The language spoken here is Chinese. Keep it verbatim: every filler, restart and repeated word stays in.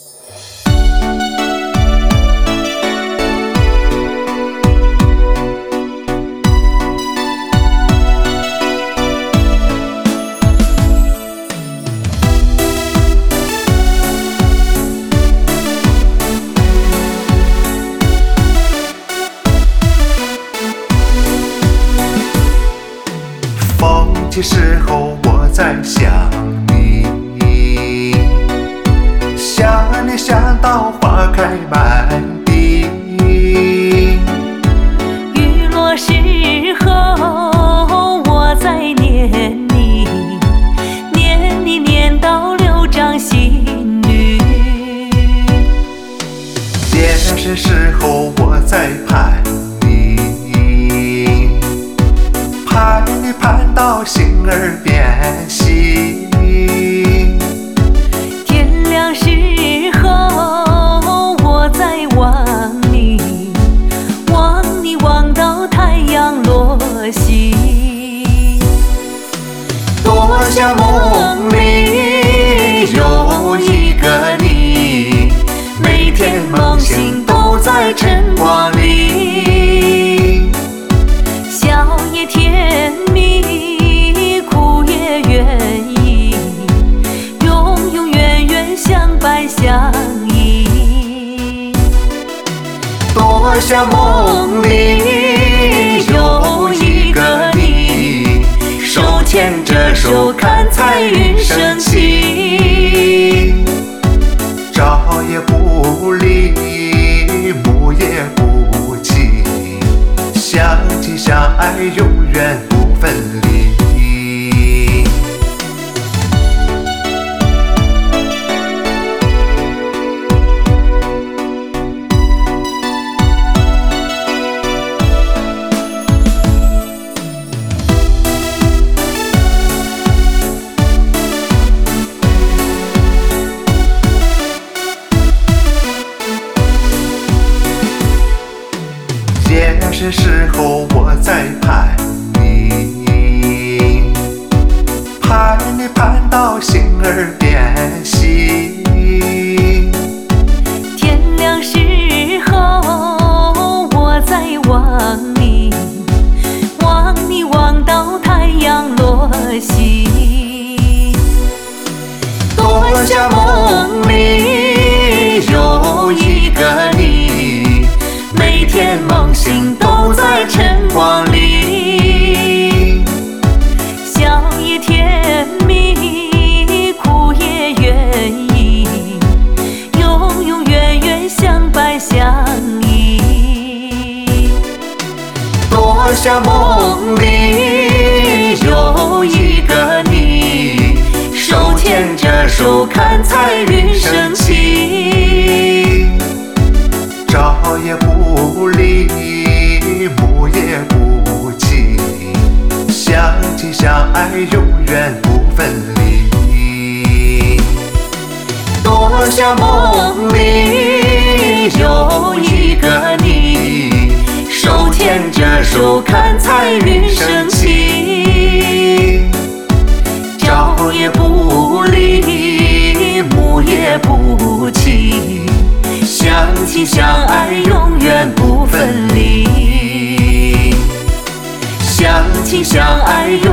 风起时候我在想你，想你想到花开满地。 雨落时候我在念你，念你念到六掌心律。 夜深时候我在盼你，盼你盼到心儿变细。 天亮时候我在望你，望你望到太阳落西。 多想梦里有一个你，每天梦醒都在晨光里。 笑也甜蜜，哭也愿意，永永远远相伴相依。 多想梦里有一个你，手牵着手看彩云升起。朝也不离，暮也不弃，相亲相爱永远不分离。夜深时候我在盼你，盼你盼到心儿变细。 天亮时候我在望你，望你望到太阳落西。 多想梦里有一个你，每天梦醒都在晨光里。 笑也甜蜜，哭也愿意，永永远远相伴相依。 多想梦里有一个你，手牵着手看彩云升起。朝也不离，暮也不弃，相亲相爱永远不分离。多想梦里有一个你，手牵着手看彩云升起。朝也不离，暮也不弃，相亲相爱永远不分离。相亲相爱永